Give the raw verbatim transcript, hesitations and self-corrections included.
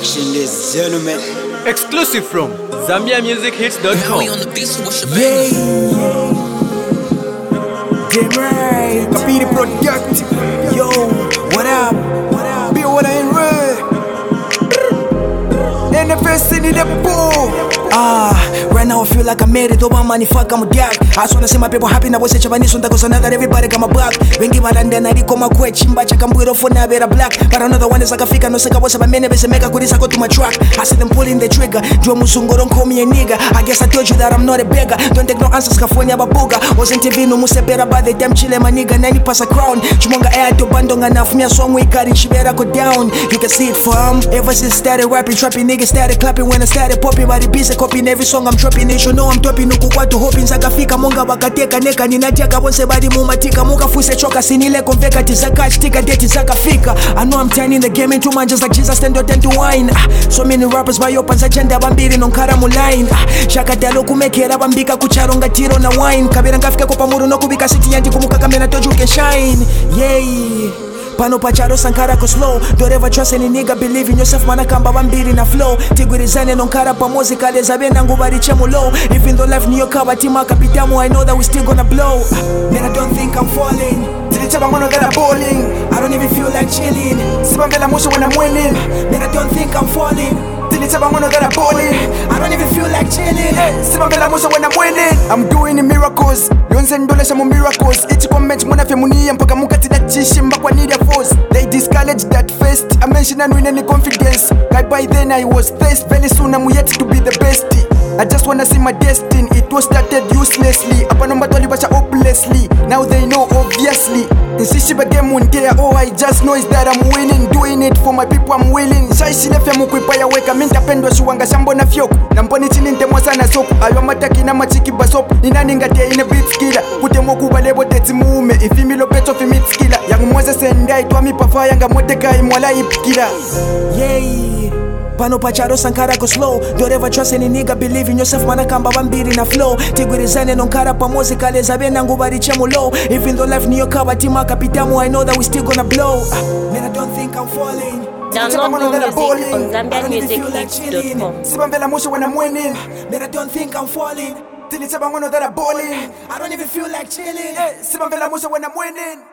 Production, ladies and gentlemen. Exclusive from Zambia Music Hits dot com. Yeah. Damn right. Kapiri Product. Yo, what up? What up? Be what I ain't real. N F S in the pool. Ah, right now I feel like I made it. Over money, fuck, I'm a gag. I just wanna see my people happy. Now what's Japanese on the cause that everybody come back. When give a land, then I come a quit. Chimba check I'm with for now, better black. But another one is like a figure. No seka was a man, never say make a good is I go to my track. I see them pulling the trigger. Joe Musungo, don't call me a nigga. I guess I told you that I'm not a beggar. Don't take no answers, California, babuga. Wasn't T V, no muse better by the damn chile, my nigga. ninety pass a crown. Chumonga air to bandong enough. Me a song we got it, she better go down. You can see it from ever since started rapping, trapping, niggas started clapping when I started popping. By the busy copying every song I'm dropping. You should know I'm topping. No kukwatu hoping zakafika monga bakateka neka ninataka bonse badi mumatika muka fuse choka sinile konveka tizaka tika date zakafika. I know I'm turning the game into man just like Jesus stand out and to wine. Ah, so many rappers by your panza agenda bambiri nonkara mu line. Ah, shaka dalo kumekera bambika kucharonga tiro na wine. Kabira ngafika kwa pamuru no kubika city yanti kumuka kamera told you can shine. Yeah. Pano pacharo sankara ko slow. Don't ever trust any nigga, believe in yourself. Mana kamba bambiri na flow. Tigwirizane nonkara pa muzika leza benda ngubari chemu low. Even though life niyo kaba tima kapitamu, I know that we still gonna blow. Man, I don't think I'm falling. Tilichaba ngono that I'm balling. I don't even feel like chilling. Sibambela musho when I'm winning. Man, I don't think I'm falling. Tilichaba ngono that I'm balling. I don't even feel like chilling. Sibambela musho when I'm winning. I'm doing the miracles. Yonze ndolesha mu miracles. Each comment muna femunia mpaka mukati da chishimba kwa need a force. They discouraged that first. I mentioned and win any confidence. Like by then I was thirst. Very soon I'm yet to be the best. I just wanna see my destiny. It was started uselessly. Apa nomba toli basha hopelessly. Now they know obviously. Nsishiba game one day. All I just know is that I'm winning. Doing it for my people I'm willing. Shaishi lefe mukwipa ya weka. Minta pendwa shuwanga shambo na fyoku. Namponi chini ntemwa sana soku. Ayo mataki na machiki basopu. Nina ningatia ine beat skiller. Kutemo kuba lebo teti muume. Ifimi lopeto fi meet skiller. Yangu mweze sendai tuami pafa yanga moteka imwala ipkiller. Yeah. Pano pacharo sankara go slow. Don't ever trust any nigga, believe in yourself. Mana kamba bambiri na flow. Tigwirizane nonkara pa muzika leza benda ngubari chemu low. Even though life niyo kaba tima kapitamu, I know that we still gonna blow. Ah, man, I don't think I'm falling. Download more music on Zambia Music Hits dot com. Sibambela musho when I'm winning. Man, I don't think I'm falling. Tilichaba ngono that I'm balling. I don't even feel like chilling. Sibambela musho when I'm winning.